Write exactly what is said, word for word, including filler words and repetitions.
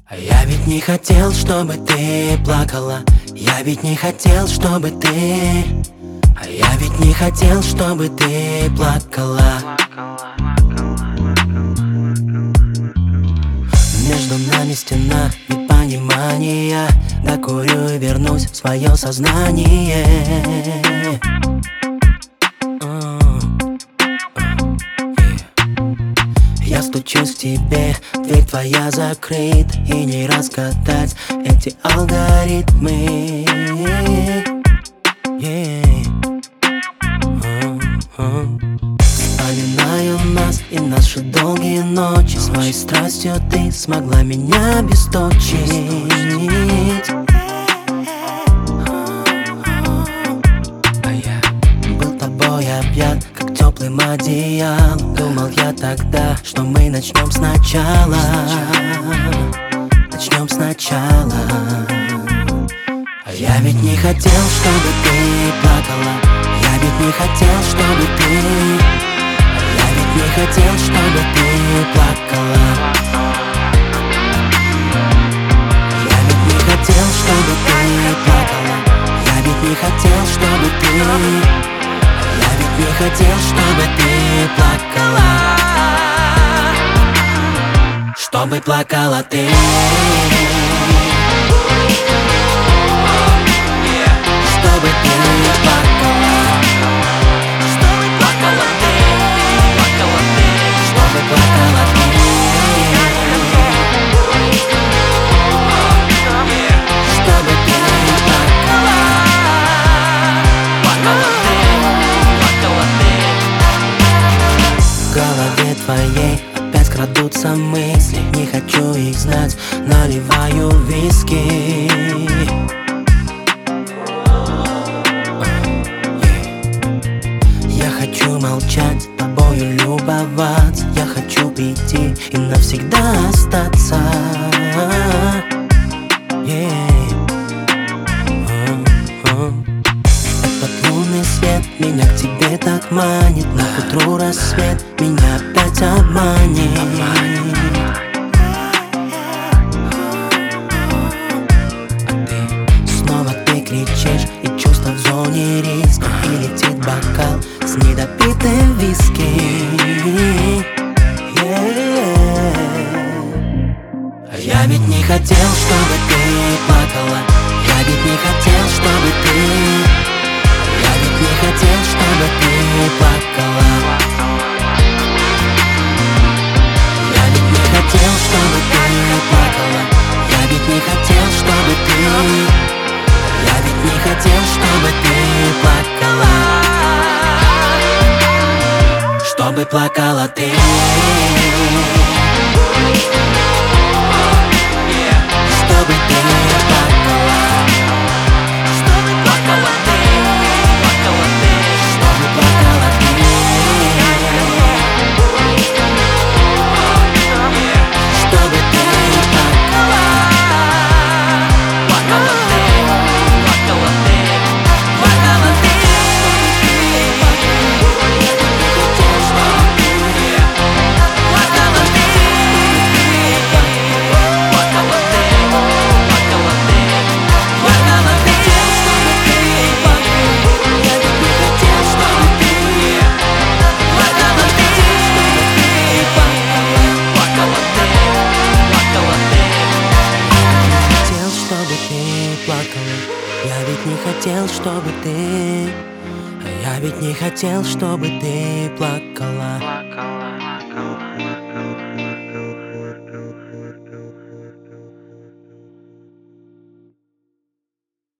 А я ведь не хотел, чтобы ты плакала. Я ведь не хотел, чтобы ты. А я ведь не хотел, чтобы ты плакала. Между нами стена непонимания. Докурю и вернусь в свое сознание. Я стучусь к тебе, дверь твоя закрыт, и не разгадать эти алгоритмы. Yeah. Uh-huh. Вспоминаю нас и наши долгие ночи. Своей страстью ты смогла меня обесточить. А я был тобой объят, как теплым одеялом. Думал я тогда, что мы начнем сначала. Начнем сначала. А я ведь не хотел, чтобы ты плакала. Я ведь не хотел, чтобы ты. Я ведь не хотел, чтобы ты плакала. Я ведь не хотел, чтобы ты плакала. Я ведь не хотел, чтобы ты. Я ведь не хотел, чтобы ты плакала. Чтобы плакала ты. Чтобы ты плакала. Чтобы плакала ты. Плакала ты. Чтобы плакала ты. Чтобы ты плакала. Плакала ты. Плакала ты. В голове твоей опять крадутся мысли. Не хочу их знать, наливаю виски. Я хочу молчать, тобою любоваться. Я хочу прийти и навсегда остаться. Yeah. Uh-huh. Этот лунный свет меня к тебе так манит. Но к утру рассвет меня опять обманет. А ты, снова ты кричишь, и чувство в зоне риска. И летит бокал с недопитым виски. Yeah. А я ведь не хотел, чтобы ты плакала. Я ведь не хотел, чтобы ты. Я ведь не хотел, чтобы ты плакала. Я ведь не хотел, чтобы ты плакала. Я ведь не хотел, чтобы ты. Я ведь не хотел, чтобы ты плакала. Чтобы плакала ты. Чтобы ты плакала. Чтобы плакала ты. Плакала ты. Чтобы плакала ты. Чтобы ты плакала. Плакала ты. Плакала ты. Плакала ты. Я ведь не хотел, чтобы ты. А я ведь не хотел, чтобы ты плакала. Плакала, плакала.